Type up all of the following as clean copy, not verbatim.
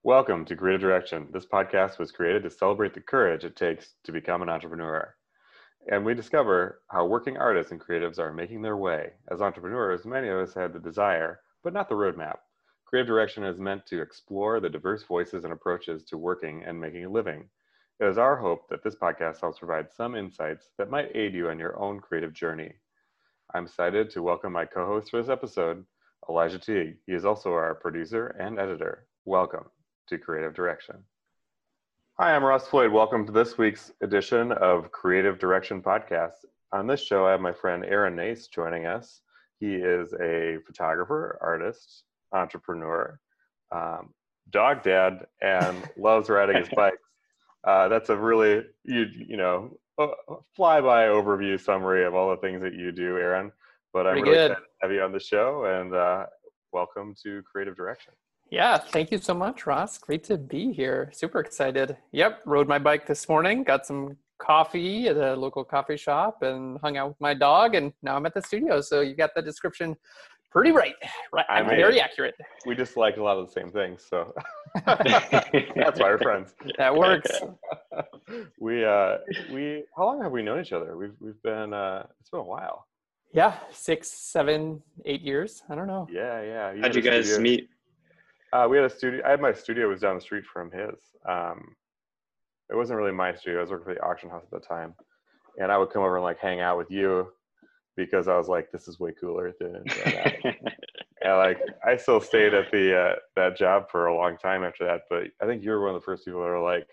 Welcome to Creative Direction. This podcast was created to celebrate the courage it takes to become an entrepreneur. And we discover how working artists and creatives are making their way. As entrepreneurs, many of us had the desire, but not the roadmap. Creative Direction is meant to explore the diverse voices and approaches to working and making a living. It is our hope that this podcast helps provide some insights that might aid you on your own creative journey. I'm excited to welcome my co-host for this episode, Elijah Teague. He is also our producer and editor. Welcome to Creative Direction. Hi, I'm Ross Floyd. Welcome to this week's edition of Creative Direction Podcast. On this show, I have my friend Aaron Nace joining us. He is a photographer, artist, entrepreneur, dog dad, and loves riding his bikes. That's a really, flyby overview summary of all the things that you do, Aaron. But I'm really excited to have you on the show, and welcome to Creative Direction. Yeah, thank you so much, Ross. Great to be here. Super excited. Yep, rode my bike this morning, got some coffee at a local coffee shop, and hung out with my dog, and now I'm at the studio. So you got the description pretty right. Very accurate. We just like a lot of the same things, so that's why we're friends. That works. How long have we known each other? We've been it's been a while. Yeah, 6, 7, 8 years. I don't know. Yeah. How'd you guys meet? We had a studio. My studio was down the street from his. It wasn't really my studio. I was working for the auction house at the time, and I would come over and hang out with you because I was like, "This is way cooler than that." And I still stayed at the that job for a long time after that. But I think you were one of the first people that were like,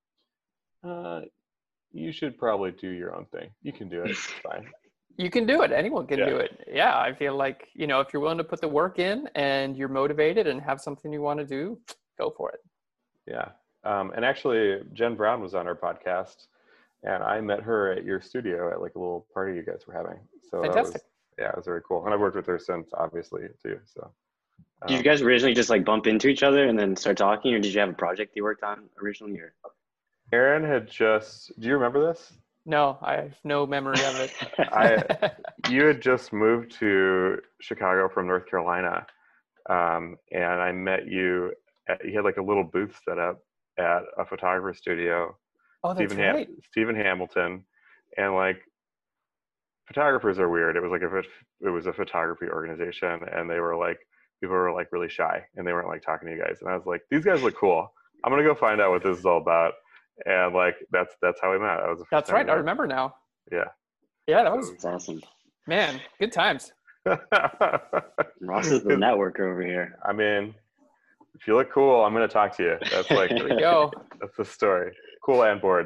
"You should probably do your own thing. You can do it. It's fine." You can do it. Anyone can do it. Yeah, I feel like, if you're willing to put the work in and you're motivated and have something you want to do, go for it. Yeah. And actually, Jen Brown was on our podcast, and I met her at your studio at a little party you guys were having. So fantastic. It was very cool. And I've worked with her since, obviously, too. So. Did you guys originally just bump into each other and then start talking, or did you have a project you worked on originally? Or? Aaron had do you remember this? No, I have no memory of it. You had just moved to Chicago from North Carolina, and I met you. You had a little booth set up at a photographer studio. Oh, that's right. Stephen Hamilton, and photographers are weird. It was a photography organization, and they were people were really shy, and they weren't talking to you guys. And I was like, these guys look cool. I'm gonna go find out what this is all about. And that's how we met. That's right. I remember now. Yeah. Yeah, that was awesome. Man, good times. Ross is the networker over here. I mean, if you look cool, I'm going to talk to you. That's here we go. That's the story. Cool and bored.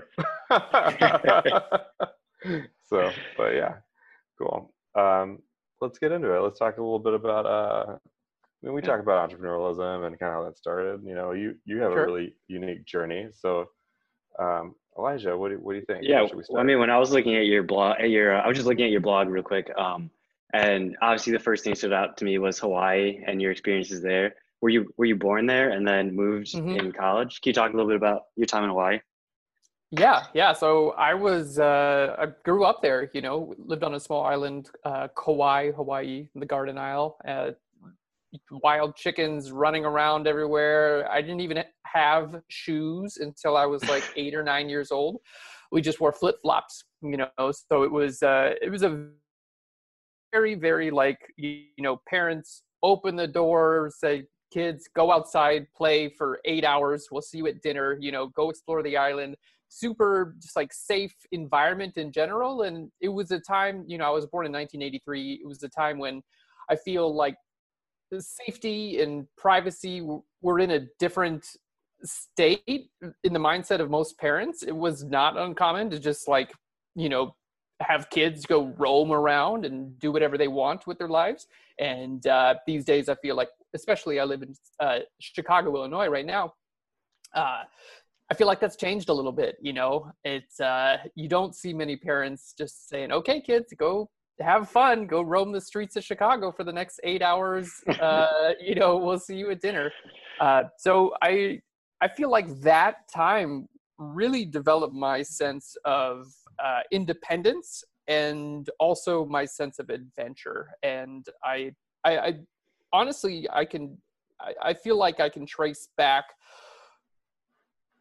So, but yeah, cool. Let's get into it. Let's talk a little bit about. We talk about entrepreneurialism and kind of how that started. You have a really unique journey. So. Elijah, what do you think? Yeah, when I was looking at your blog, I was just looking at your blog real quick, and obviously the first thing that stood out to me was Hawaii and your experiences there. Were you born there and then moved in college? Can you talk a little bit about your time in Hawaii? Yeah. So I grew up there. Lived on a small island, Kauai, Hawaii, in the Garden Isle. Wild chickens running around everywhere. I didn't even have shoes until I was 8 or 9 years old. We just wore flip-flops, so it was a very, very parents open the door, say, kids, go outside, play for 8 hours. We'll see you at dinner, go explore the island. Super just safe environment in general. And it was a time, I was born in 1983. It was a time when I feel the safety and privacy were in a different state in the mindset of most parents. It was not uncommon to just have kids go roam around and do whatever they want with their lives. And these days I feel especially I live in Chicago, Illinois right now. I feel like that's changed a little bit. It's you don't see many parents just saying, okay, kids, go have fun, go roam the streets of Chicago for the next 8 hours. We'll see you at dinner. So I feel like that time really developed my sense of independence and also my sense of adventure. And I honestly, I feel like I can trace back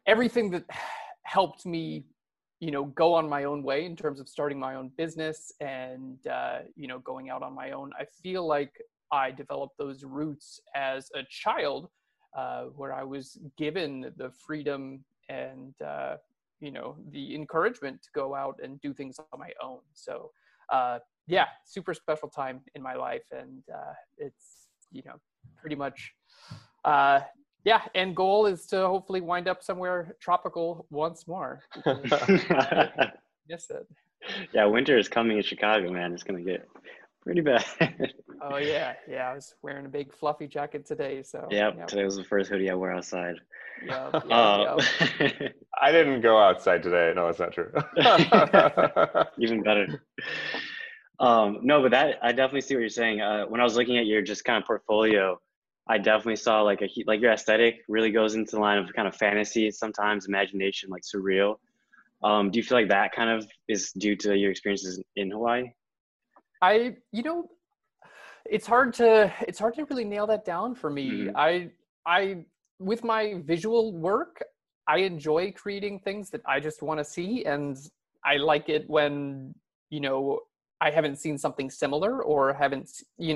everything that helped me, go on my own way in terms of starting my own business and, going out on my own. I feel like I developed those roots as a child, where I was given the freedom and, the encouragement to go out and do things on my own. So, yeah, super special time in my life. And it's, pretty much, yeah, end goal is to hopefully wind up somewhere tropical once more. Miss it. Yeah, winter is coming in Chicago, man. It's going to get pretty bad. Oh, yeah. Yeah, I was wearing a big fluffy jacket today. So, yep. Today was the first hoodie I wore outside. Yeah. I didn't go outside today. No, that's not true. Even better. No, but I definitely see what you're saying. When I was looking at your just kind of portfolio, I definitely saw like your aesthetic really goes into the line of kind of fantasy, sometimes imagination, like surreal. Do you feel like that kind of is due to your experiences in Hawaii? It's hard to really nail that down for me. Mm-hmm. I with my visual work, I enjoy creating things that I just want to see, and I like it when, I haven't seen something similar or haven't,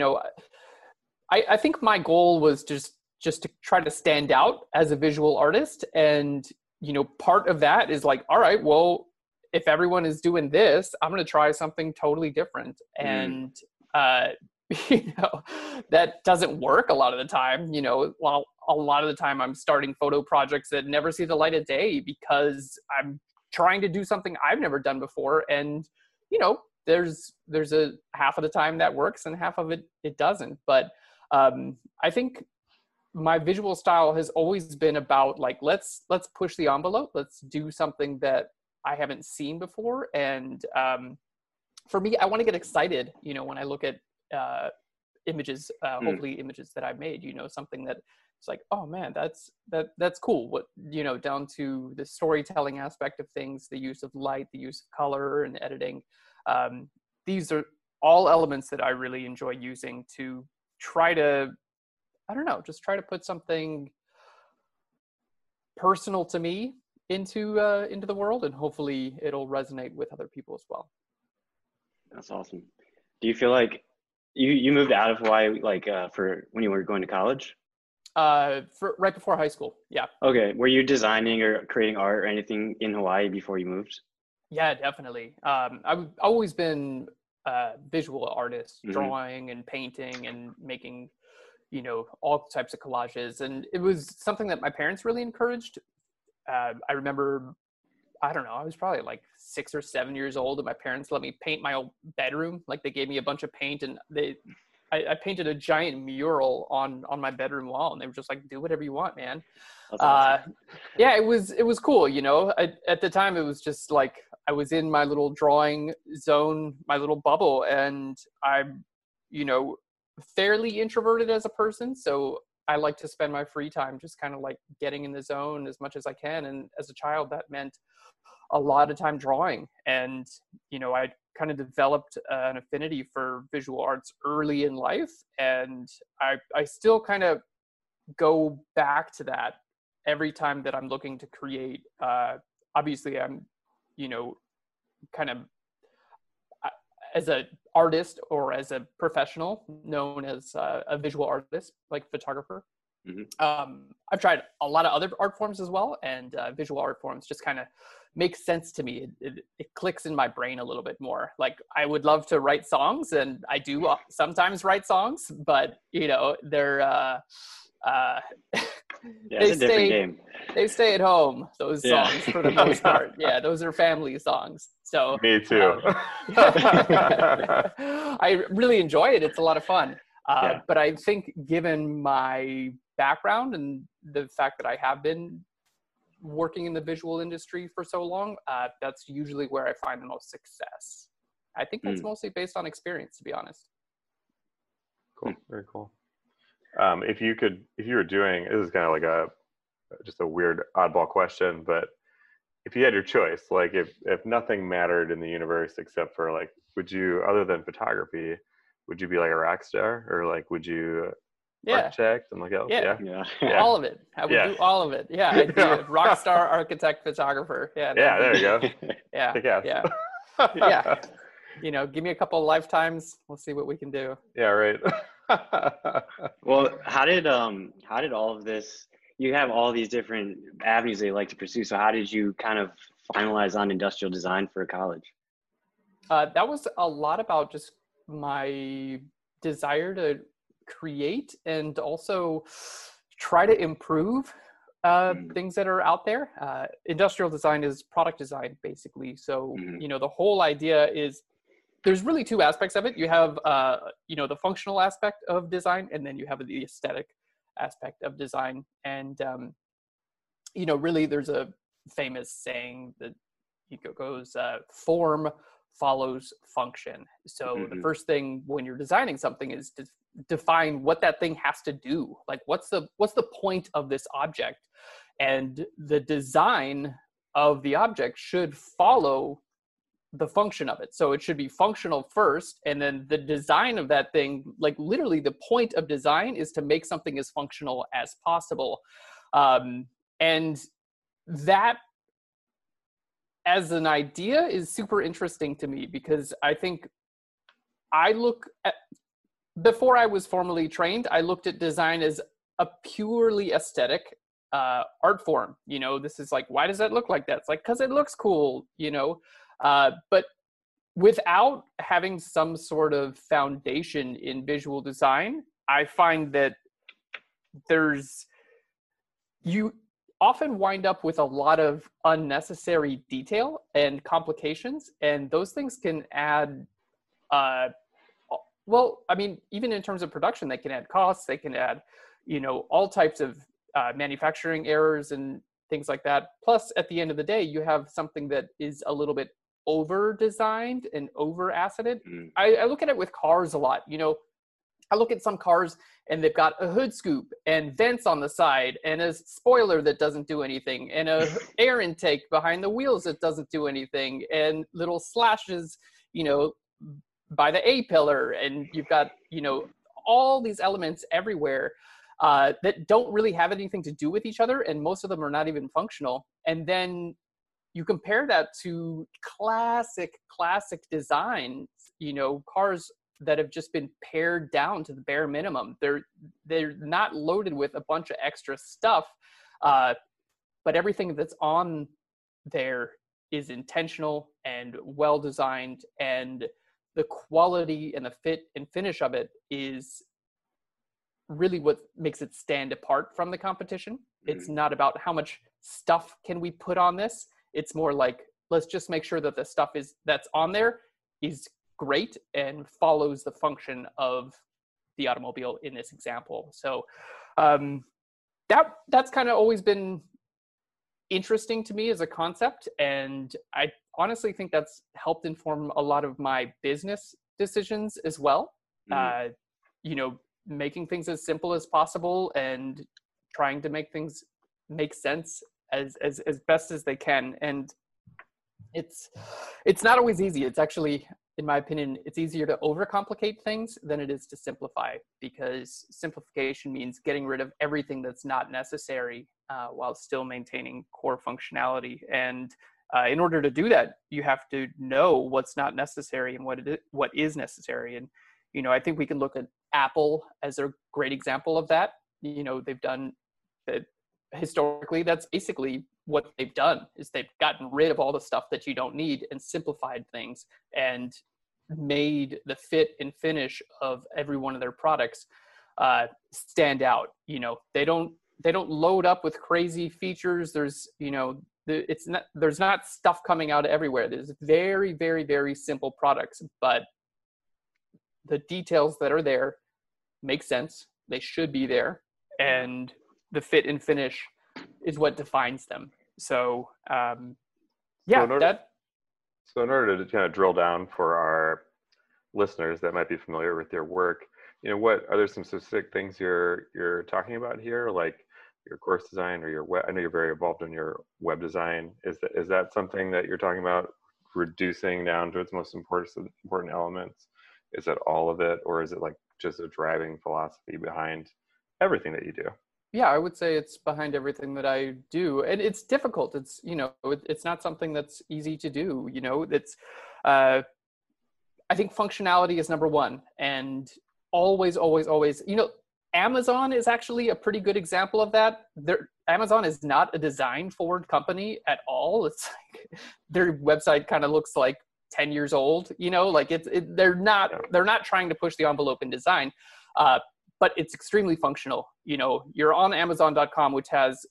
I think my goal was just to try to stand out as a visual artist. And, part of that is like, all right, well, if everyone is doing this, I'm going to try something totally different. And, that doesn't work a lot of the time, while a lot of the time I'm starting photo projects that never see the light of day because I'm trying to do something I've never done before. And, there's a half of the time that works and half of it doesn't. But I think my visual style has always been about like, let's push the envelope. Let's do something that I haven't seen before. And for me, I want to get excited, when I look at images, hopefully images that I've made, something that it's like, oh man, that's cool. What, down to the storytelling aspect of things, the use of light, the use of color and editing. These are all elements that I really enjoy using to try to, just try to put something personal to me into the world, and hopefully it'll resonate with other people as well. That's awesome. Do you feel like you moved out of Hawaii for when you were going to college? For right before high school. Yeah. Okay. Were you designing or creating art or anything in Hawaii before you moved? Yeah, definitely. I've always been a visual artist, drawing and painting and making, all types of collages. And it was something that my parents really encouraged. I remember, I don't know, I was probably like 6 or 7 years old, and my parents let me paint my old bedroom. Like they gave me a bunch of paint, and I painted a giant mural on my bedroom wall, and they were just like, do whatever you want, man. That's awesome. Yeah, it was cool. At the time it was just like, I was in my little drawing zone, my little bubble, and I'm, fairly introverted as a person. So I like to spend my free time just kind of like getting in the zone as much as I can. And as a child, that meant a lot of time drawing. And, I kind of developed an affinity for visual arts early in life. And I still kind of go back to that every time that I'm looking to create. Obviously, I'm, kind of as an artist or as a professional known as a visual artist, like photographer. I've tried a lot of other art forms as well, and visual art forms just kind of make sense to me. It clicks in my brain a little bit more. Like I would love to write songs, and I do sometimes write songs, but they're it's a different game. They stay at home, those songs, for the most part. Yeah, those are family songs. So me too. I really enjoy it. It's a lot of fun. But I think given my background and the fact that I have been working in the visual industry for so long, that's usually where I find the most success. I think that's mostly based on experience, to be honest. Cool. Very cool. If you were doing, this is kind of like just a weird oddball question, but if you had your choice, like if nothing mattered in the universe except for like, would you, other than photography, would you be like a rock star, or like would you architect and like else. Yeah. Yeah. All of it. I would do all of it. Yeah, I'd be a rock star architect, photographer. Yeah. Yeah, there you go. Yeah. Kick-ass. Yeah. Yeah. You know, give me a couple of lifetimes. We'll see what we can do. Yeah, right. Well, how did all of this, you have all these different avenues that you like to pursue. So how did you kind of finalize on industrial design for college? That was a lot about just my desire to create and also try to improve things that are out there. Industrial design is product design, basically. So, you know, the whole idea is there's really two aspects of it. You have, you know, the functional aspect of design, and then you have the aesthetic aspect of design. And, you know, really there's a famous saying that goes, form follows function. So the first thing when you're designing something is to define what that thing has to do. Like what's the point of this object? And the design of the object should follow the function of it. So it should be functional first, and then the design of that thing, like literally the point of design is to make something as functional as possible. And that as an idea is super interesting to me, because I think before I was formally trained, I looked at design as a purely aesthetic art form. You know, this is like, why does that look like that? It's like, because it looks cool, you know. But without having some sort of foundation in visual design, I find that you often wind up with a lot of unnecessary detail and complications, and those things can add, well, I mean, even in terms of production, they can add costs, they can add, you know, all types of manufacturing errors and things like that. Plus, at the end of the day, you have something that is a little bit over designed and over accented. I look at it with cars a lot. You know, I look at some cars and they've got a hood scoop and vents on the side and a spoiler that doesn't do anything and a air intake behind the wheels that doesn't do anything and little slashes, you know, by the A-pillar. And you've got, you know, all these elements everywhere that don't really have anything to do with each other. And most of them are not even functional. And then you compare that to classic designs, you know, cars that have just been pared down to the bare minimum. They're not loaded with a bunch of extra stuff, but everything that's on there is intentional and well designed, and the quality and the fit and finish of it is really what makes it stand apart from the competition. It's not about how much stuff can we put on this. It's more like, let's just make sure that the stuff that's on there is great and follows the function of the automobile in this example. So that's kind of always been interesting to me as a concept, and I honestly think that's helped inform a lot of my business decisions as well. You know, making things as simple as possible and trying to make things make sense as best as they can. And it's not always easy. It's actually, in my opinion, it's easier to overcomplicate things than it is to simplify, because simplification means getting rid of everything that's not necessary while still maintaining core functionality. And in order to do that, you have to know what's not necessary and what is necessary. And, you know, I think we can look at Apple as a great example of that. You know, they've done that historically. That's basically what they've done, is they've gotten rid of all the stuff that you don't need and simplified things and made the fit and finish of every one of their products stand out. You know, they don't load up with crazy features. There's, you know, there's not stuff coming out everywhere. There's very, very, very simple products, but the details that are there make sense. They should be there, and the fit and finish is what defines them. So, yeah, So in order to kind of drill down for our listeners that might be familiar with your work, you know, what are there some specific things you're talking about here, like your course design or your web? I know you're very involved in your web design. Is that something that you're talking about, reducing down to its most important elements? Is that all of it, or is it like just a driving philosophy behind everything that you do. Yeah, I would say it's behind everything that I do. And it's difficult. It's, it's not something that's easy to do. It's, I think functionality is number one. And always, always, always, Amazon is actually a pretty good example of that. Amazon is not a design forward company at all. It's like their website kind of looks like 10 years old, they're not trying to push the envelope in design. But it's extremely functional. You're on Amazon.com, which has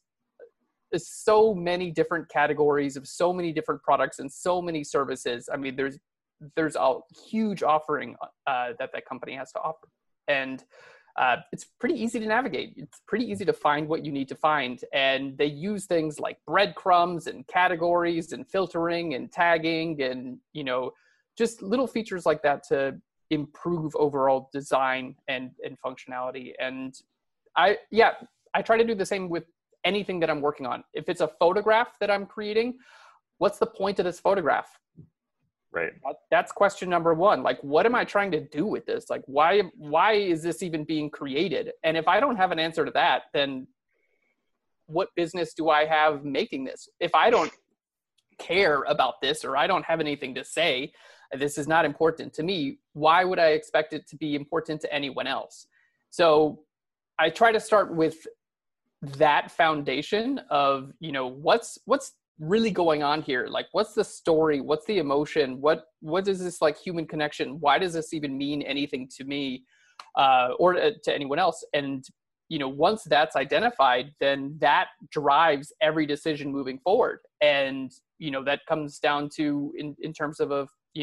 so many different categories of so many different products and so many services. I mean, there's a huge offering that company has to offer. And it's pretty easy to navigate. It's pretty easy to find what you need to find. And they use things like breadcrumbs and categories and filtering and tagging and, just little features like that to improve overall design and functionality. And I try to do the same with anything that I'm working on. If it's a photograph that I'm creating, what's the point of this photograph? Right. That's question number one. Like, what am I trying to do with this? Like, why is this even being created? And if I don't have an answer to that, then what business do I have making this? If I don't care about this, or I don't have anything to say, this is not important to me, why would I expect it to be important to anyone else? So I try to start with that foundation of, what's really going on here? Like, what's the story? What's the emotion? What is this like human connection? Why does this even mean anything to me or to anyone else? And, once that's identified, then that drives every decision moving forward. And, that comes down to in terms of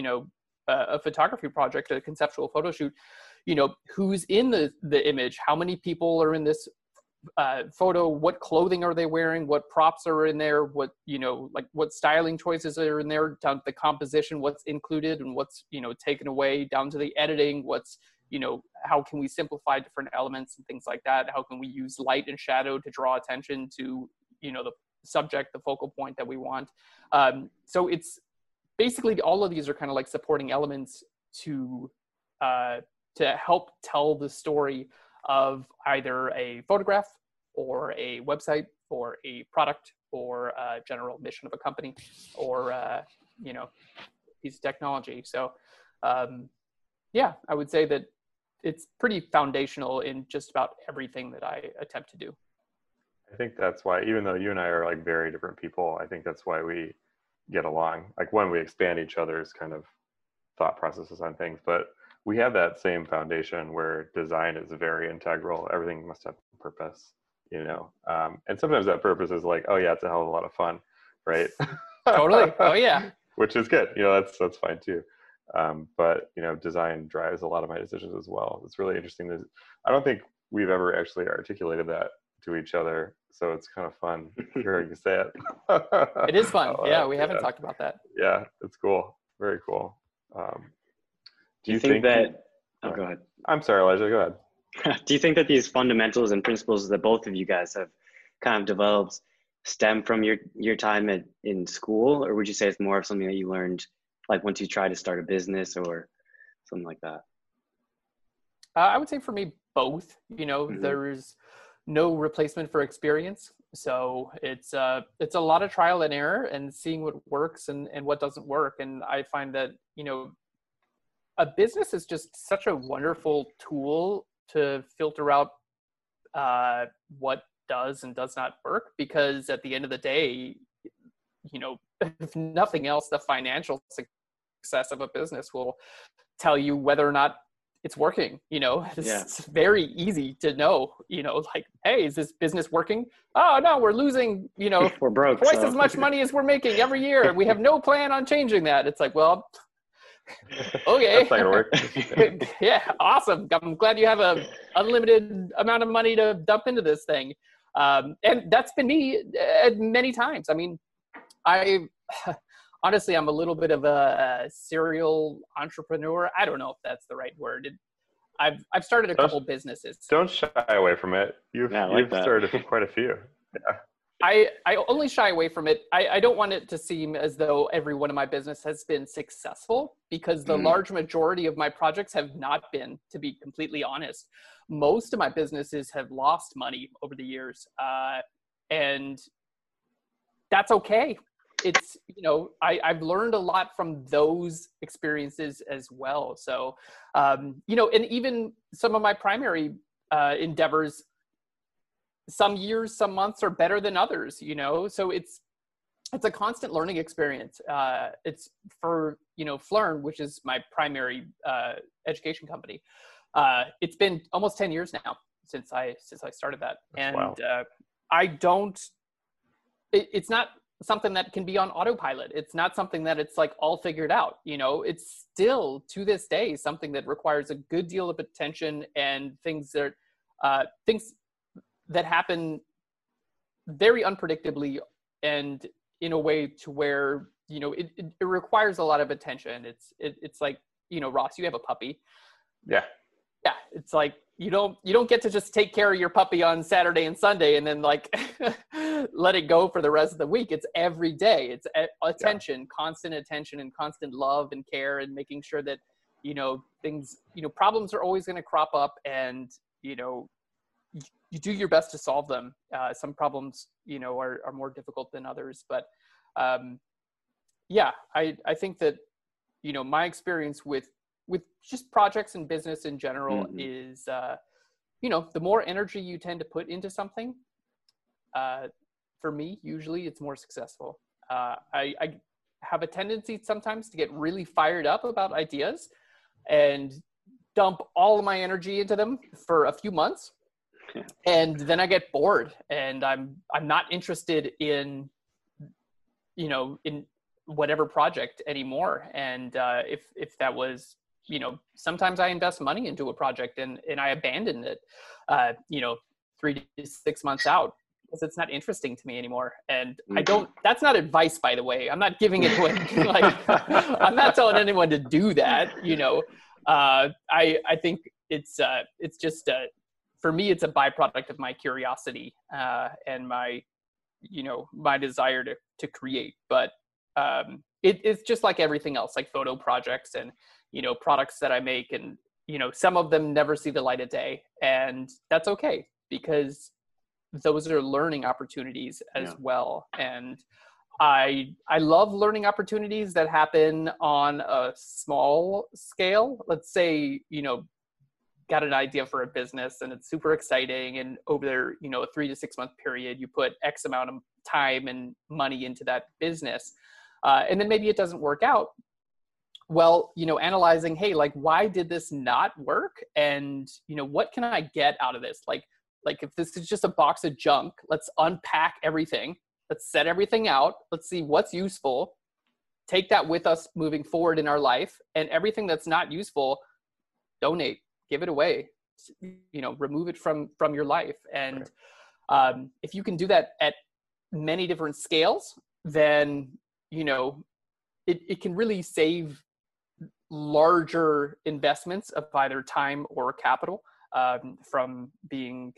a photography project, a conceptual photo shoot, who's in the image, how many people are in this photo, what clothing are they wearing, what props are in there, what what styling choices are in there, down to the composition, what's included and what's taken away, down to the editing, what's how can we simplify different elements and things like that, how can we use light and shadow to draw attention to the subject, the focal point that we want. So it's basically all of these are kind of like supporting elements to help tell the story of either a photograph or a website or a product or a general mission of a company or piece of technology. So I would say that it's pretty foundational in just about everything that I attempt to do. I think that's why, even though you and I are like very different people, I think that's why we get along. Like, when we expand each other's kind of thought processes on things, but we have that same foundation where design is very integral. Everything must have a purpose, and sometimes that purpose is like, oh yeah, it's a hell of a lot of fun, right? Totally. Oh yeah. Which is good. That's fine too. But design drives a lot of my decisions as well. It's really interesting. I don't think we've ever actually articulated that to each other, so it's kind of fun hearing you say it. It is fun. We haven't talked about that. Yeah, it's cool. Very cool. Do you think that go ahead. I'm sorry, Elijah, go ahead. Do you think that these fundamentals and principles that both of you guys have kind of developed stem from your time in school, or would you say it's more of something that you learned like once you try to start a business or something like that? I would say for me, both. There's no replacement for experience. So it's a lot of trial and error and seeing what works and what doesn't work. And I find that, a business is just such a wonderful tool to filter out what does and does not work, because at the end of the day, if nothing else, the financial success of a business will tell you whether or not it's working. It's very easy to know, like, hey, is this business working? Oh no, we're losing, we're broke, twice as much money as we're making every year. We have no plan on changing that. It's like, well, okay. That's not gonna work. Yeah, awesome. I'm glad you have a unlimited amount of money to dump into this thing. And that's been me many times. I mean, honestly, I'm a little bit of a serial entrepreneur. I don't know if that's the right word. I've started a couple businesses. Don't shy away from it. You've started quite a few. Yeah. I only shy away from it. I don't want it to seem as though every one of my business has been successful, because the large majority of my projects have not been, to be completely honest. Most of my businesses have lost money over the years. And that's okay. It's, I've learned a lot from those experiences as well. So, and even some of my primary endeavors, some years, some months are better than others, so it's a constant learning experience. It's for, Phlearn, which is my primary education company. It's been almost 10 years now since I started that. That's and it's not something that can be on autopilot. It's not something that it's like all figured out. It's still to this day something that requires a good deal of attention, and things that happen very unpredictably, and in a way to where, it requires a lot of attention. It's like, Ross, you have a puppy. Yeah. Yeah. It's like, you don't get to just take care of your puppy on Saturday and Sunday and then like let it go for the rest of the week. It's every day. It's attention, constant attention and constant love and care, and making sure that, things, problems are always going to crop up, and, you do your best to solve them. Some problems, are more difficult than others, but I think that, my experience with just projects and business in general is, the more energy you tend to put into something, for me, usually it's more successful. I have a tendency sometimes to get really fired up about ideas and dump all of my energy into them for a few months. And then I get bored, and I'm not interested in, in whatever project anymore. And if that was, sometimes I invest money into a project and I abandon it, 3 to 6 months out, because it's not interesting to me anymore. And that's not advice, by the way. I'm not giving it away. I'm not telling anyone to do that. I think it's just, for me, it's a byproduct of my curiosity and my desire to create. But it's just like everything else, like photo projects and, products that I make, and, some of them never see the light of day, and that's okay, because those are learning opportunities as well. And I love learning opportunities that happen on a small scale. Let's say, got an idea for a business and it's super exciting, and over a 3 to 6 month period, you put X amount of time and money into that business, and then maybe it doesn't work out. Well, analyzing, hey, like, why did this not work, and what can I get out of this? Like if this is just a box of junk, let's unpack everything, let's set everything out, let's see what's useful, take that with us moving forward in our life, and everything that's not useful, donate, give it away, remove it from your life. And if you can do that at many different scales, then, it can really save larger investments of either time or capital from being,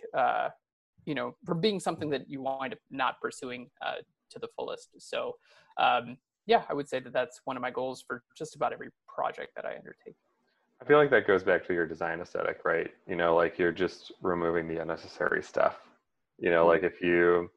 from being something that you wind up not pursuing to the fullest. So, I would say that that's one of my goals for just about every project that I undertake. I feel like that goes back to your design aesthetic, right? Like you're just removing the unnecessary stuff. Like if you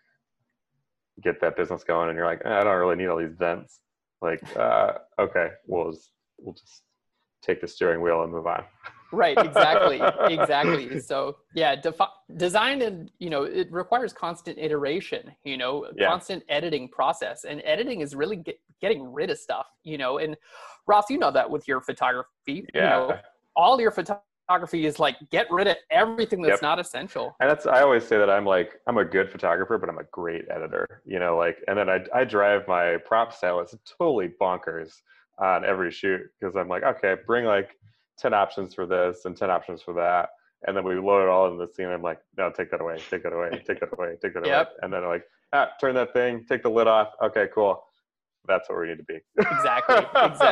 get that business going and you're like, I don't really need all these vents. Like, okay, we'll just take the steering wheel and move on. Right. Exactly. So design, and, it requires constant iteration, constant editing process, and editing is really getting rid of stuff, and Ross, that with your photography, all your photography is like, get rid of everything that's not essential. And I always say that I'm a good photographer, but I'm a great editor, and then I drive my prop stylist totally bonkers on every shoot, because I'm like, okay, bring 10 options for this and 10 options for that. And then we load it all in the scene. I'm like, no, take that away, take that away, take that away, take that away. And then I'm like, turn that thing, take the lid off. Okay, cool. That's where we need to be. Exactly.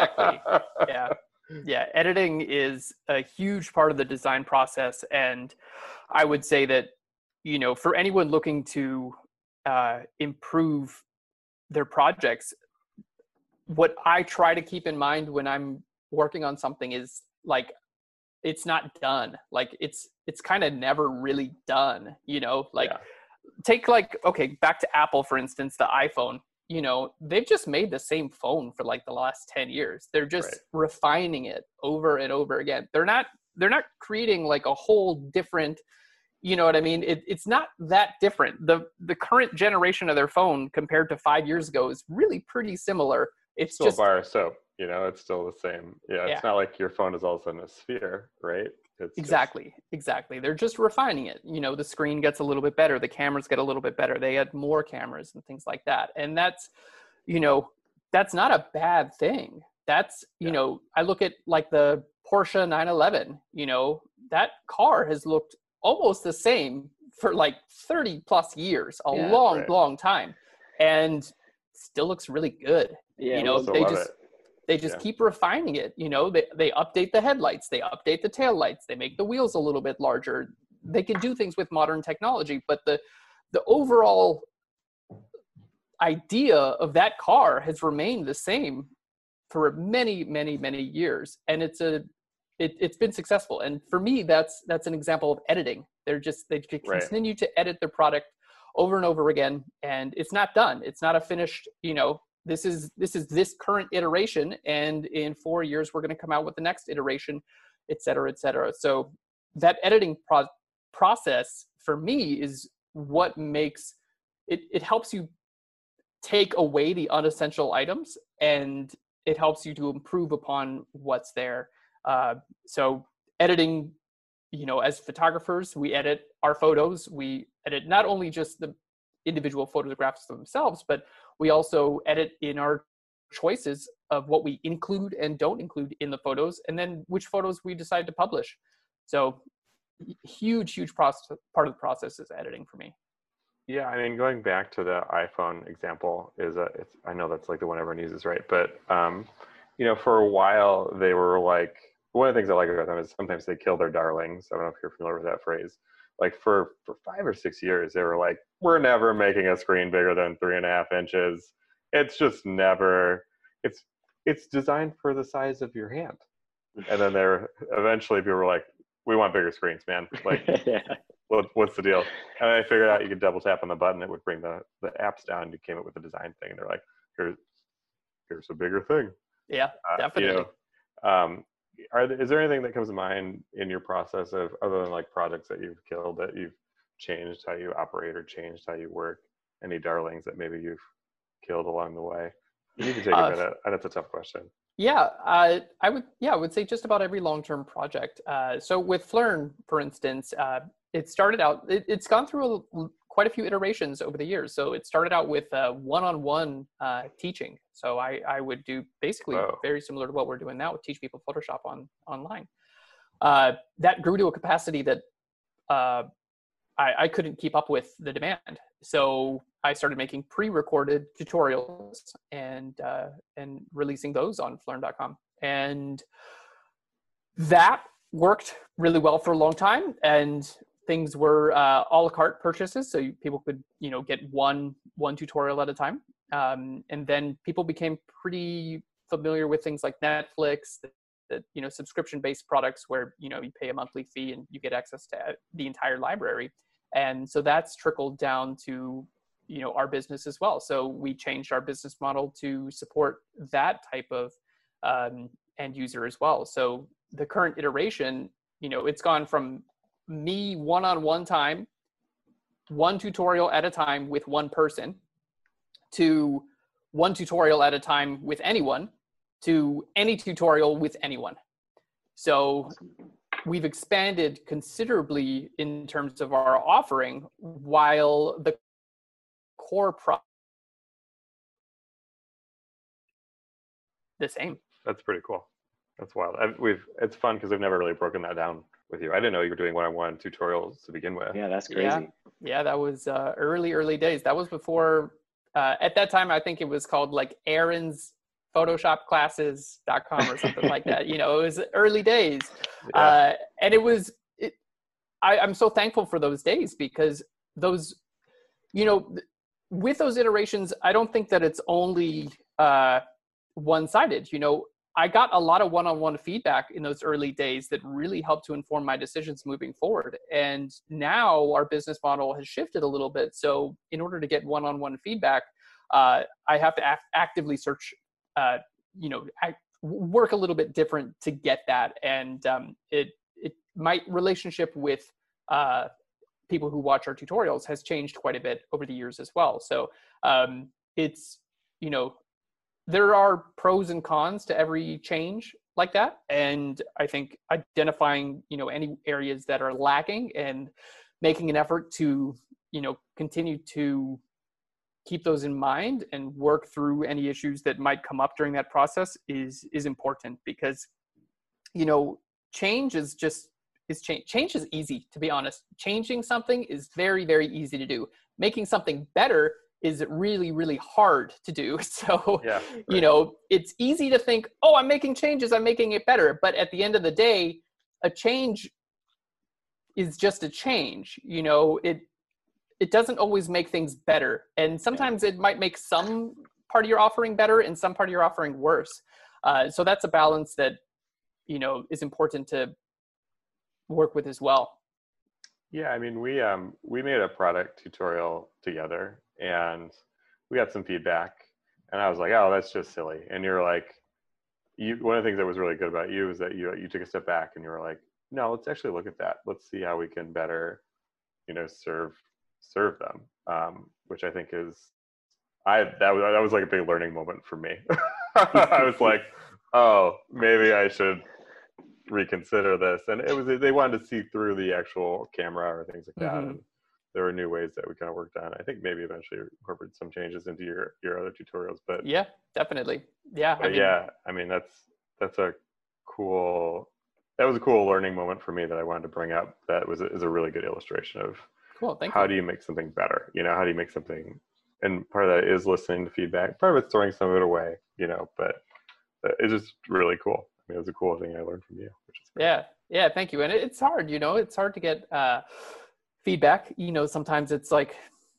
Yeah. Editing is a huge part of the design process. And I would say that, for anyone looking to, improve their projects, what I try to keep in mind when I'm working on something is like, it's not done. Like it's kind of never really done, you know, like take like, okay, back to Apple, for instance, the iPhone, you know, they've just made the same phone for like the last 10 years. They're just refining it over and over again. They're not creating like a whole different, you know what I mean? It's not that different. The current generation of their phone compared to 5 years ago is really pretty similar. It's still just a bar of soap, you know, it's still the same. Yeah, it's not like your phone is all of a sudden a sphere, right? It's exactly. They're just refining it. You know, the screen gets a little bit better. The cameras get a little bit better. They add more cameras and things like that. And that's, you know, that's not a bad thing. That's, you know, I look at like the Porsche 911, you know, that car has looked almost the same for like 30 plus years, a long time. And still looks really good. Yeah, you know, they just keep refining it. You know, they update the headlights, they update the taillights, they make the wheels a little bit larger. They can do things with modern technology, but the overall idea of that car has remained the same for many, many, many years. And it's been successful. And for me, that's an example of editing. They continue to edit their product over and over again, and it's not done. It's not a finished, you know, this is this current iteration, and in 4 years we're going to come out with the next iteration, et cetera, et cetera. So that editing process for me is what makes it helps you take away the unessential items, and it helps you to improve upon what's there. So editing, you know, as photographers, we edit our photos. We edit not only just the individual photographs themselves, but we also edit in our choices of what we include and don't include in the photos, and then which photos we decide to publish. So huge part of the process is editing for me. Yeah, I mean, going back to the iPhone example I know that's like the one everyone uses, right? But you know, for a while they were like, one of the things I like about them is sometimes they kill their darlings. I don't know if you're familiar with that phrase. Like for 5 or 6 years, they were like, we're never making a screen bigger than 3.5 inches. It's just never, it's designed for the size of your hand. And then eventually people were like, we want bigger screens, man. Like, what's the deal? And I figured out you could double tap on the button. It would bring the apps down. You came up with the design thing. And they're like, here's a bigger thing. Yeah, definitely. You know, is there anything that comes to mind in your process of, other than like projects that you've killed, that you've changed how you operate or changed how you work? Any darlings that maybe you've killed along the way? You can take a minute. That's a tough question. Yeah, I would say just about every long-term project. So with Phlearn, for instance, it started out, it's gone through quite a few iterations over the years. So it started out with one-on-one teaching. So I would do basically very similar to what we're doing now, teach people Photoshop online. That grew to a capacity that I couldn't keep up with the demand. So I started making pre-recorded tutorials and releasing those on Phlearn.com. And that worked really well for a long time. And things were a la carte purchases, so people could, you know, get one tutorial at a time. And then people became pretty familiar with things like Netflix, that you know, subscription-based products where, you know, you pay a monthly fee and you get access to the entire library. And so that's trickled down to, you know, our business as well. So we changed our business model to support that type of end user as well. So the current iteration, you know, it's gone from me one-on-one time, one tutorial at a time with one person, to one tutorial at a time with anyone, to any tutorial with anyone. So we've expanded considerably in terms of our offering, while the core the same. That's pretty cool. That's wild. It's fun because I've never really broken that down with you. I didn't know you were doing one-on-one tutorials to begin with. Yeah, that's crazy. Yeah, that was early days. That was before, at that time, I think it was called like Aaron's PhotoshopClasses.com or something like that. You know, it was early days. Yeah. And I'm so thankful for those days, because those, you know, with those iterations, I don't think that it's only one-sided. You know, I got a lot of one-on-one feedback in those early days that really helped to inform my decisions moving forward. And now our business model has shifted a little bit. So in order to get one-on-one feedback, I have to actively search, work a little bit different to get that. And my relationship with people who watch our tutorials has changed quite a bit over the years as well. So it's, you know, there are pros and cons to every change like that. And I think identifying, you know, any areas that are lacking and making an effort to, you know, continue to keep those in mind and work through any issues that might come up during that process is important, because, you know, change is easy, to be honest. Changing something is very, very easy to do. Making something better is really, really hard to do. So, you know, it's easy to think, oh, I'm making changes, I'm making it better. But at the end of the day, a change is just a change. You know, it doesn't always make things better. And sometimes it might make some part of your offering better and some part of your offering worse. So that's a balance that, you know, is important to work with as well. Yeah, I mean, we made a product tutorial together and we got some feedback, and I was like, oh, that's just silly. And you're like, one of the things that was really good about you is that you took a step back and you were like, no, let's actually look at that. Let's see how we can better, you know, serve them, which I think is, that was like a big learning moment for me. I was like, oh, maybe I should reconsider this. And they wanted to see through the actual camera or things like that. And there were new ways that we kind of worked on. I think maybe eventually incorporate some changes into your other tutorials, but yeah, definitely. Yeah. I mean, that's a cool learning moment for me that I wanted to bring up. That is a really good illustration of cool. Thank how you. do you make something better? You know, how do you make something, and part of that is listening to feedback. Part of it's throwing some of it away, you know, but it's just really cool. I mean, it was a cool thing I learned from you, which is great. Yeah. Thank you. And it's hard, you know, it's hard to get feedback. You know, sometimes it's like,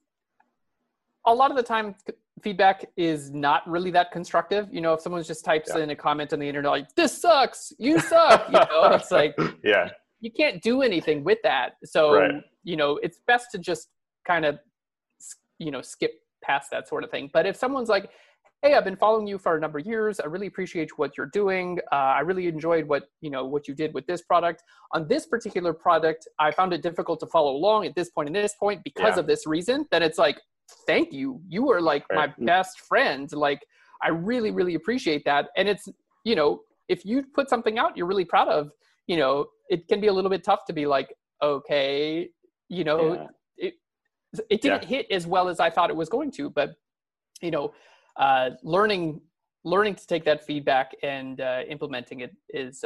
a lot of the time feedback is not really that constructive. You know, if someone just types in a comment on the internet, like, this sucks, you suck, you know, it's like, you can't do anything with that. So, you know, it's best to just kind of, you know, skip past that sort of thing. But if someone's like, hey, I've been following you for a number of years, I really appreciate what you're doing. I really enjoyed what you did with this product. On this particular product, I found it difficult to follow along at this point and this point because of this reason. Then it's like, thank you. You were like my best friend. Like, I really, really appreciate that. And it's, you know, if you put something out you're really proud of, you know, it can be a little bit tough to be like, okay, you know, it didn't hit as well as I thought it was going to, but, you know, learning to take that feedback and implementing it is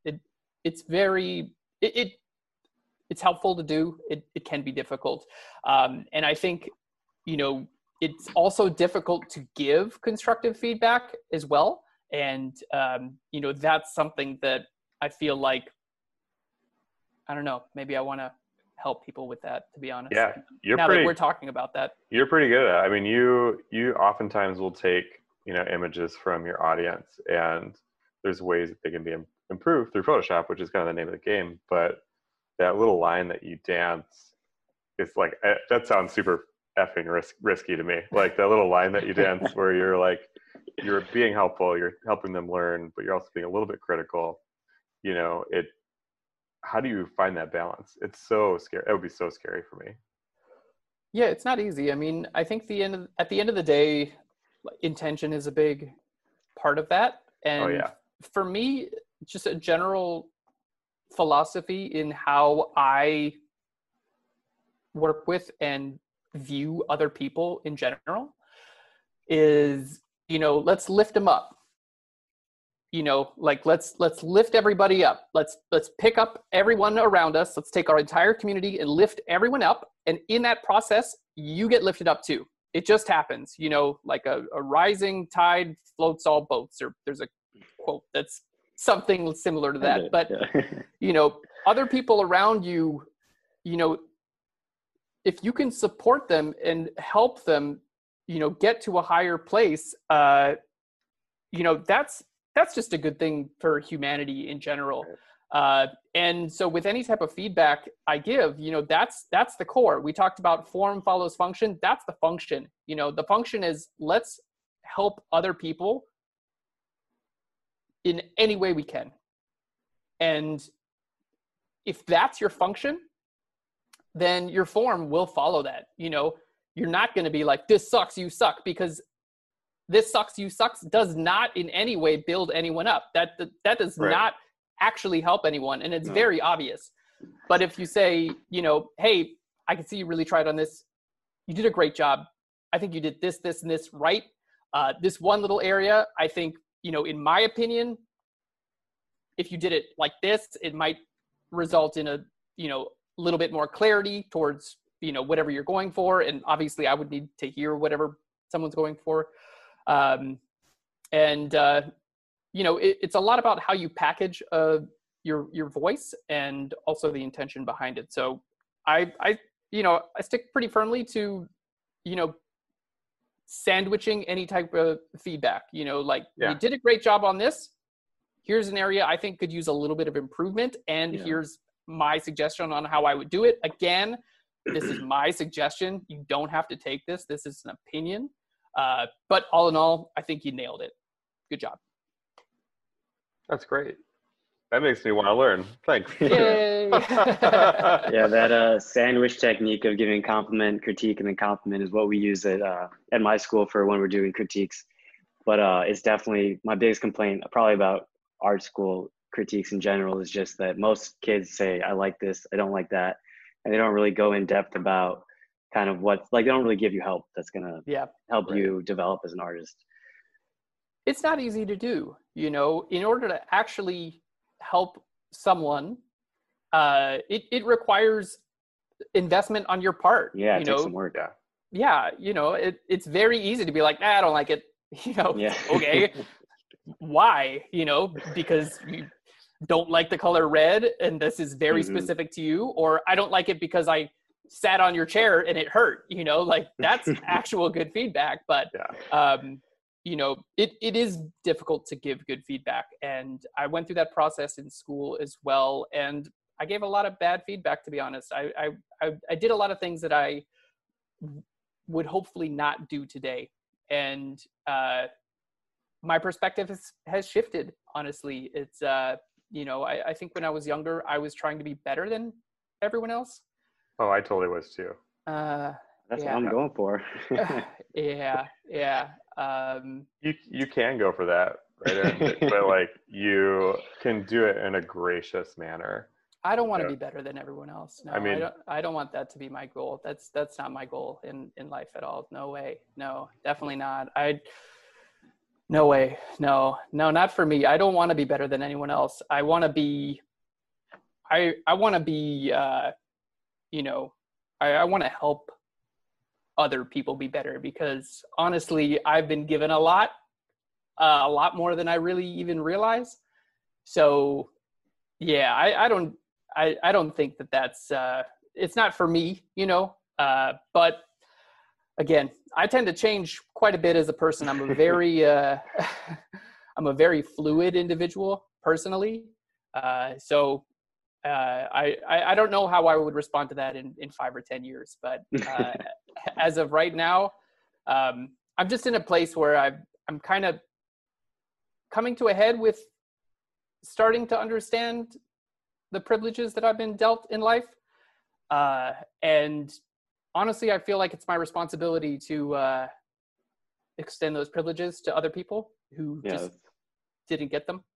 it's helpful to do. It can be difficult, and I think, you know, it's also difficult to give constructive feedback as well. And you know, that's something that I feel like, I don't know, maybe I want to help people with that, to be honest. Yeah, that we're talking about that. You're pretty good at it. I mean, you oftentimes will take, you know, images from your audience, and there's ways that they can be improved through Photoshop, which is kind of the name of the game. But that little line that you dance, it's like, that sounds super effing risky to me. Like that little line that you dance where you're like, you're being helpful, you're helping them learn, but you're also being a little bit critical. You know, how do you find that balance? It's so scary. It would be so scary for me. Yeah, it's not easy. I mean, I think at the end of the day, intention is a big part of that. And for me, just a general philosophy in how I work with and view other people in general is, you know, let's lift them up. You know, like let's lift everybody up. Let's pick up everyone around us. Let's take our entire community and lift everyone up. And in that process, you get lifted up too. It just happens, you know, like a rising tide floats all boats, or there's a quote that's something similar to that. But, you know, other people around you, you know, if you can support them and help them get to a higher place, that's just a good thing for humanity in general. And so with any type of feedback I give, that's the core. We talked about form follows function. That's the function. The function is, let's help other people in any way we can. And if that's your function, then your form will follow that. You're not going to be like, this sucks, you suck, because this sucks, you sucks does not in any way build anyone up. That does not actually help anyone. And it's very obvious. But if you say, hey, I can see you really tried on this. You did a great job. I think you did this, this, and this right. This one little area, I think, in my opinion, if you did it like this, it might result in a, little bit more clarity towards, whatever you're going for. And obviously I would need to hear whatever someone's going for. It's a lot about how you package your voice and also the intention behind it. So I stick pretty firmly to, sandwiching any type of feedback, you did a great job on this. Here's an area I think could use a little bit of improvement. And here's my suggestion on how I would do it. Again, this is my suggestion. You don't have to take this. This is an opinion. But all in all, I think you nailed it. Good job. That's great. That makes me want to learn. Thanks. Yay. That sandwich technique of giving compliment, critique, and then compliment is what we use at my school for when we're doing critiques. But it's definitely my biggest complaint probably about art school critiques in general is just that most kids say, I like this, I don't like that. And they don't really go in depth about kind of they don't really give you help that's going to help you develop as an artist. It's not easy to do, in order to actually help someone, it requires investment on your part. Yeah, it takes some work. It's very easy to be like, I don't like it. Okay. Why? Because you don't like the color red and this is very specific to you, or I don't like it because I sat on your chair and it hurt, that's actual good feedback. But it is difficult to give good feedback. And I went through that process in school as well. And I gave a lot of bad feedback, to be honest. I did a lot of things that I would hopefully not do today. And my perspective has shifted, honestly. It's, I think when I was younger, I was trying to be better than everyone else. Oh, I totally was too. That's what I'm going for. Yeah. You can go for that, right? But you can do it in a gracious manner. I don't want to be better than everyone else. No, I don't want that to be my goal. That's not my goal in life at all. No way. No, definitely not. No way. No, not for me. I don't want to be better than anyone else. I want to be, I want to help other people be better, because honestly, I've been given a lot more than I really even realize. So yeah, I don't think that's, it's not for me, but again, I tend to change quite a bit as a person. I'm a very, I'm a very fluid individual personally. So I don't know how I would respond to that in 5 or 10 years, but as of right now, I'm just in a place where I'm kind of coming to a head with starting to understand the privileges that I've been dealt in life. And honestly, I feel like it's my responsibility to extend those privileges to other people who just didn't get them.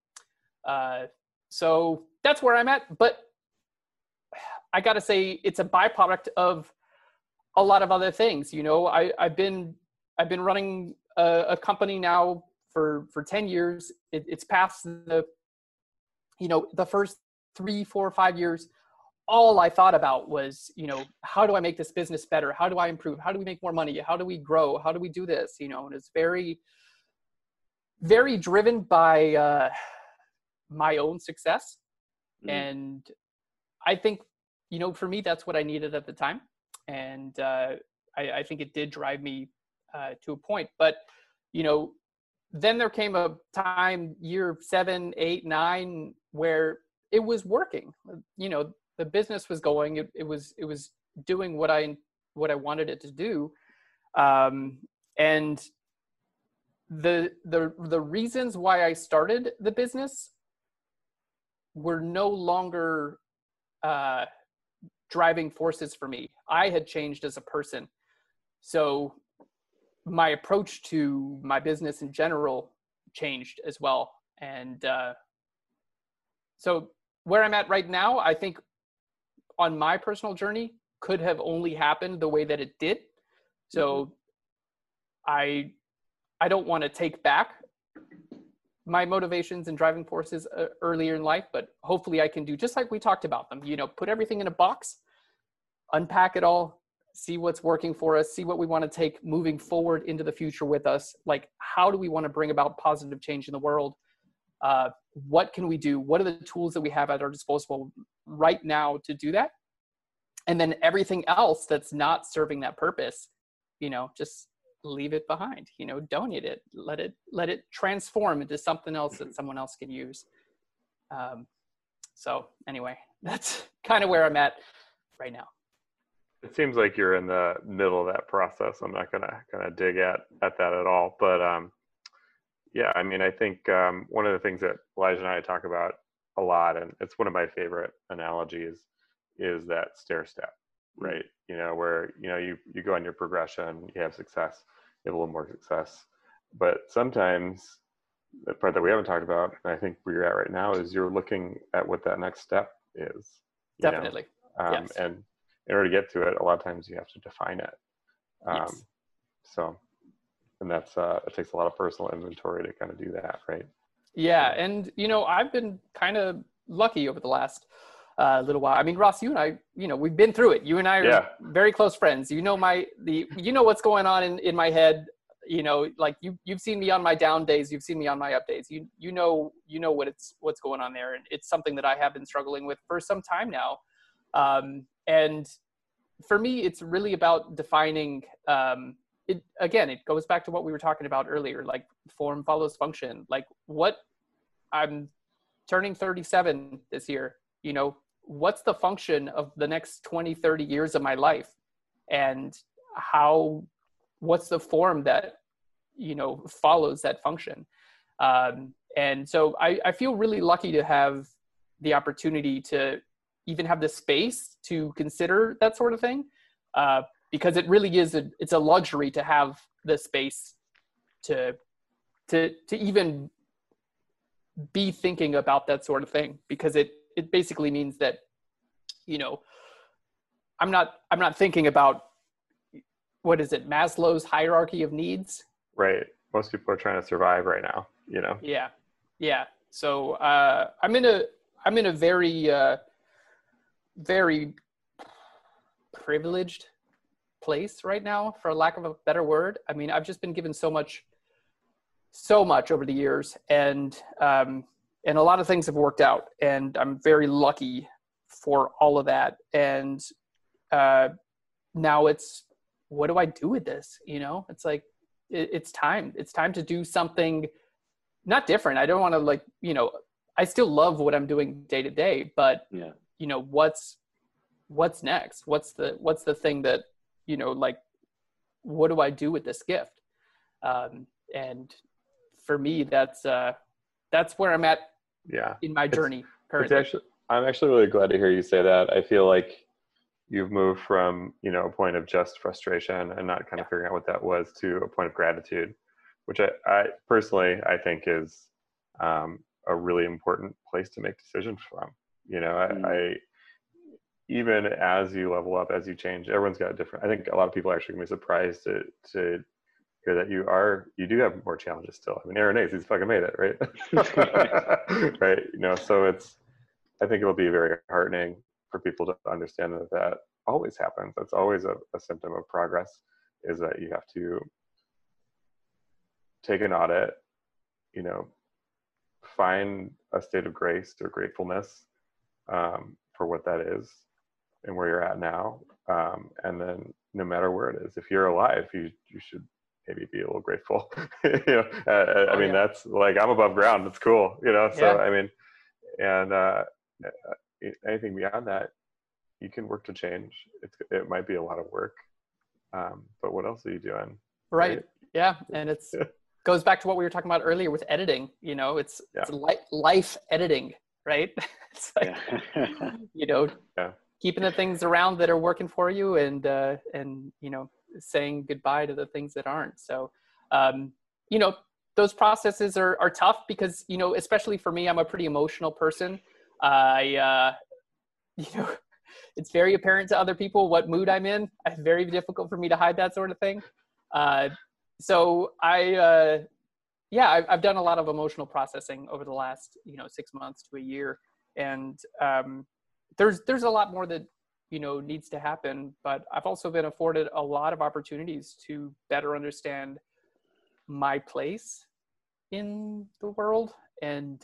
So that's where I'm at. But I got to say, it's a byproduct of a lot of other things. I've been running a company now for 10 years. It's past the first 3, 4, 5 years. All I thought about was, how do I make this business better? How do I improve? How do we make more money? How do we grow? How do we do this? And it's very, very driven by my own success. Mm-hmm. And I think, for me, that's what I needed at the time. And I think it did drive me to a point. But, you know, then there came a time, year 7, 8, 9, where it was working. You know, the business was going. It was doing what I wanted it to do, and the reasons why I started the business were no longer driving forces for me. I had changed as a person, so my approach to my business in general changed as well. And so where I'm at right now, I think on my personal journey could have only happened the way that it did. So I don't want to take back my motivations and driving forces earlier in life, but hopefully I can do just like we talked about them, you know, put everything in a box, unpack it all, see what's working for us, see what we want to take moving forward into the future with us. Like, how do we want to bring about positive change in the world? What can we do? What are the tools that we have at our disposal right now to do that? And then everything else that's not serving that purpose, you know, just leave it behind, you know, donate it, let it transform into something else that someone else can use. So anyway, that's kind of where I'm at right now. It seems like you're in the middle of that process. I'm not gonna dig at that at all, but yeah, I mean, I think one of the things that Elijah and I talk about a lot, and it's one of my favorite analogies, is that stair step, right? You know, where, you know, you go on your progression, you have success, you have a little more success, but sometimes the part that we haven't talked about, and I think where you're at right now, is you're looking at what that next step is. Definitely. Yes. And in order to get to it, a lot of times you have to define it. Yes. So, and that's it takes a lot of personal inventory to kind of do that, right? Yeah, and you know, I've been kind of lucky over the last little while. I mean, Ross, you and I, you know, we've been through it. You and I are very close friends. You know you know what's going on in my head. You know, like you've seen me on my down days. You've seen me on my up days. You know what's going on there, and it's something that I have been struggling with for some time now. And for me, it's really about defining. It goes back to what we were talking about earlier, like form follows function. Like, what I'm turning 37 this year, you know, what's the function of the next 20, 30 years of my life? And what's the form that, you know, follows that function? And so I feel really lucky to have the opportunity to even have the space to consider that sort of thing. Because it really is it's a luxury to have the space to even be thinking about that sort of thing, because it basically means that, you know, I'm not thinking about, what is it, Maslow's hierarchy of needs. Right. Most people are trying to survive right now, you know? Yeah. So I'm in a very very privileged place right now, for lack of a better word. I mean, I've just been given so much over the years, and a lot of things have worked out, and I'm very lucky for all of that. And now it's, what do I do with this? You know, it's like, it's time to do something not different. I don't want to, like, you know, I still love what I'm doing day to day, but you know, what's next? What's the thing that, you know, like, what do I do with this gift? And for me, that's where I'm at in my journey currently. I'm actually really glad to hear you say that. I feel like you've moved from, you know, a point of just frustration and not kind of figuring out what that was, to a point of gratitude, which I personally, I think is a really important place to make decisions from. You know, I even as you level up, as you change, everyone's got different. I think a lot of people are actually gonna be surprised to hear that you do have more challenges still. I mean, Aaron Ace, he's fucking made it, right? Right. You know, so I think it'll be very heartening for people to understand that always happens. That's always a symptom of progress, is that you have to take an audit, you know, find a state of grace or gratefulness for what that is and where you're at now. And then no matter where it is, if you're alive, you should maybe be a little grateful. I mean, that's like, I'm above ground. It's cool, So I mean, and anything beyond that, you can work to change. It might be a lot of work, but what else are you doing? Right. Yeah, and it's goes back to what we were talking about earlier with editing. It's life editing, right? It's like, keeping the things around that are working for you, and saying goodbye to the things that aren't. So, those processes are tough because, especially for me, I'm a pretty emotional person. It's very apparent to other people what mood I'm in. It's very difficult for me to hide that sort of thing. So I've done a lot of emotional processing over the last, 6 months to a year. And there's a lot more that, needs to happen, but I've also been afforded a lot of opportunities to better understand my place in the world. And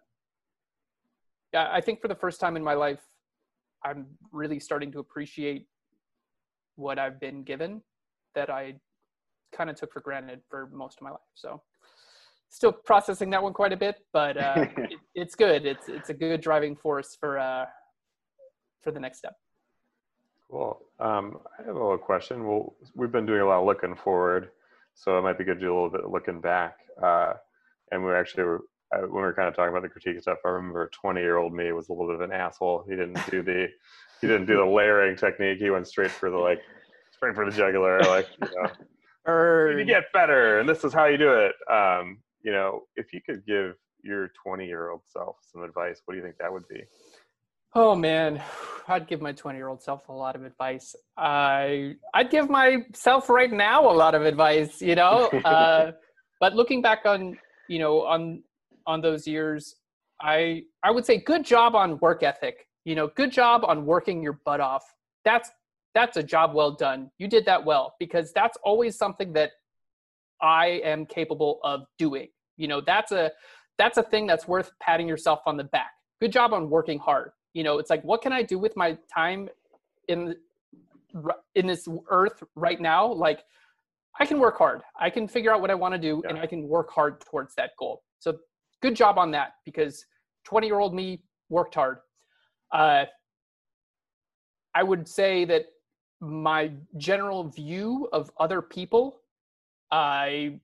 I think for the first time in my life, I'm really starting to appreciate what I've been given that I kind of took for granted for most of my life. So still processing that one quite a bit, but it's good. It's a good driving force for the next step. Cool. I have a little question. Well, we've been doing a lot of looking forward, so it might be good to do a little bit of looking back. And we actually were, when we were kind of talking about the critique stuff, I remember 20-year-old me was a little bit of an asshole. He didn't do the layering technique. He went straight for the jugular, like, you need to get better, and this is how you do it. If you could give your 20-year-old self some advice, what do you think that would be? Oh man, I'd give my 20-year-old self a lot of advice. I'd give myself right now a lot of advice, but looking back on those years, I would say good job on work ethic. Good job on working your butt off. That's a job well done. You did that well, because that's always something that I am capable of doing. That's a thing that's worth patting yourself on the back. Good job on working hard. It's like, what can I do with my time in this earth right now? Like, I can work hard. I can figure out what I want to do, and I can work hard towards that goal. So good job on that, because 20-year-old me worked hard. I would say that my general view of other people, I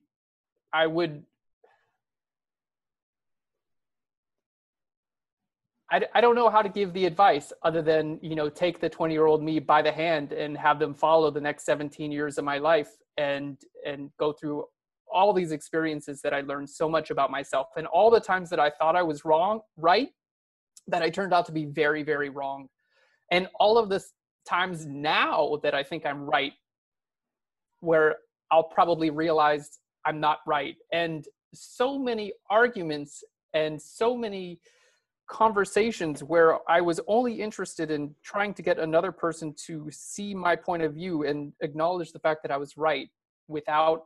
don't know how to give the advice other than, take the 20-year-old me by the hand and have them follow the next 17 years of my life and go through all these experiences that I learned so much about myself, and all the times that I thought I was right, that I turned out to be very, very wrong. And all of the times now that I think I'm right, where I'll probably realize I'm not right. And so many arguments and so many conversations where I was only interested in trying to get another person to see my point of view and acknowledge the fact that I was right, without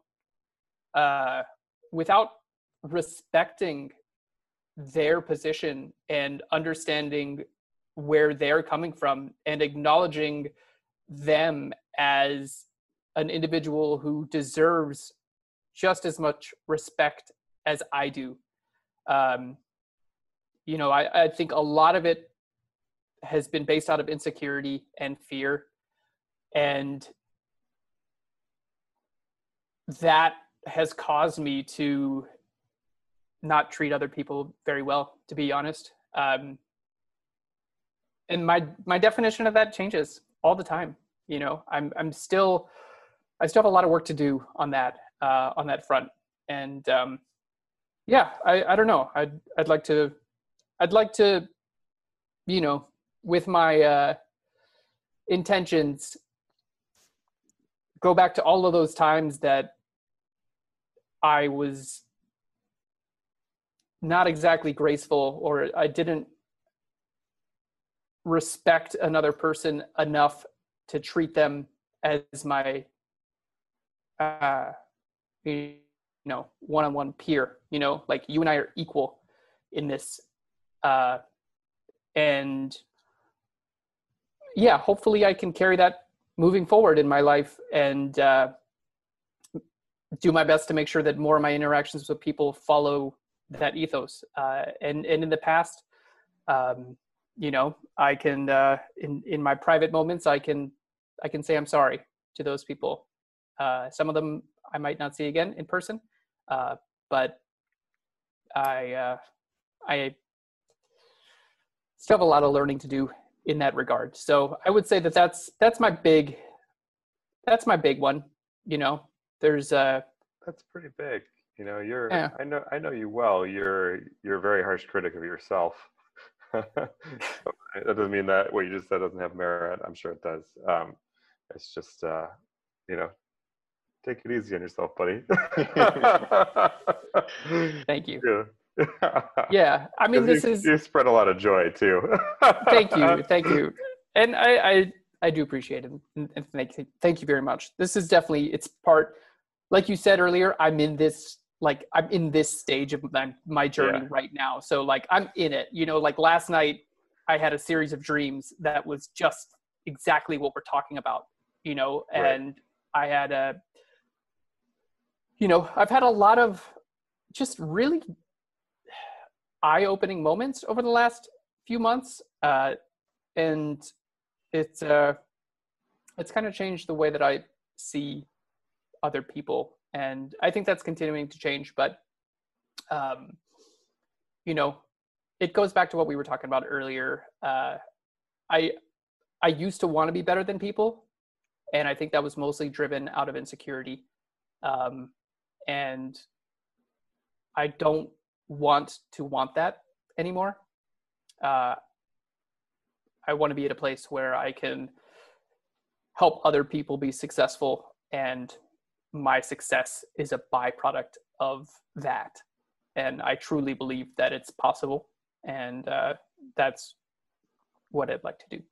respecting their position and understanding where they're coming from and acknowledging them as an individual who deserves just as much respect as I do. I think a lot of it has been based out of insecurity and fear. And that has caused me to not treat other people very well, to be honest. And my definition of that changes all the time. I still have a lot of work to do on that front. And I don't know. I'd like to, with my intentions, go back to all of those times that I was not exactly graceful, or I didn't respect another person enough to treat them as my, one-on-one peer, like you and I are equal in this. And hopefully I can carry that moving forward in my life, and do my best to make sure that more of my interactions with people follow that ethos. And in the past, you know, I can, in my private moments, I can say I'm sorry to those people. Some of them I might not see again in person, but I still have a lot of learning to do in that regard. So I would say that that's my big one. You know, there's that's pretty big. You know, I know you well. You're a very harsh critic of yourself. That doesn't mean that what you just said doesn't have merit. I'm sure it does. It's just, you know, take it easy on yourself, buddy. Thank you. Yeah. Yeah, I mean, you spread a lot of joy too. Thank you, and I do appreciate it, and thank you very much. This is definitely, it's part, like you said earlier, I'm in this stage of my journey right now. So like I'm in it, you know, like last night I had a series of dreams that was just exactly what we're talking about, you know, and I had you know, I've had a lot of just really eye-opening moments over the last few months, and it's kind of changed the way that I see other people, and I think that's continuing to change. But you know, it goes back to what we were talking about earlier. I used to want to be better than people, and I think that was mostly driven out of insecurity, and I don't want that anymore. I want to be at a place where I can help other people be successful, and my success is a byproduct of that. And I truly believe that it's possible, and that's what I'd like to do.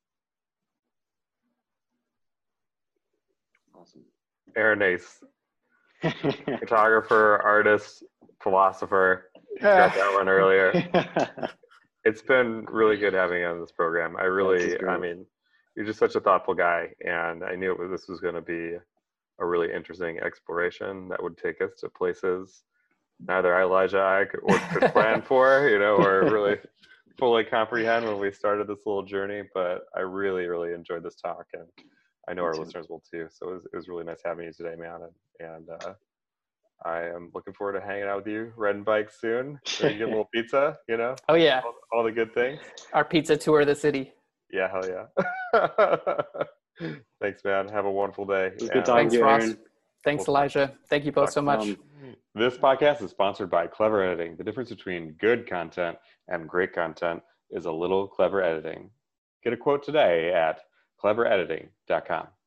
Awesome. Aaron Ace, photographer, artist, philosopher. Got that one earlier. It's been really good having you on this program. I mean, you're just such a thoughtful guy, and I knew this was going to be a really interesting exploration that would take us to places neither I could plan for, you know, or really fully comprehend when we started this little journey. But I really, really enjoyed this talk, and I know our listeners will too. So it was really nice having you today, man. And I am looking forward to hanging out with you, riding bikes soon. So you get a little pizza, you know? Oh, yeah. All the good things. Our pizza tour of the city. Yeah, hell yeah. Thanks, man. Have a wonderful day. Good talking to you, Aaron. Thanks, Elijah. Thank you both so much. This podcast is sponsored by Clever Editing. The difference between good content and great content is a little clever editing. Get a quote today at cleverediting.com.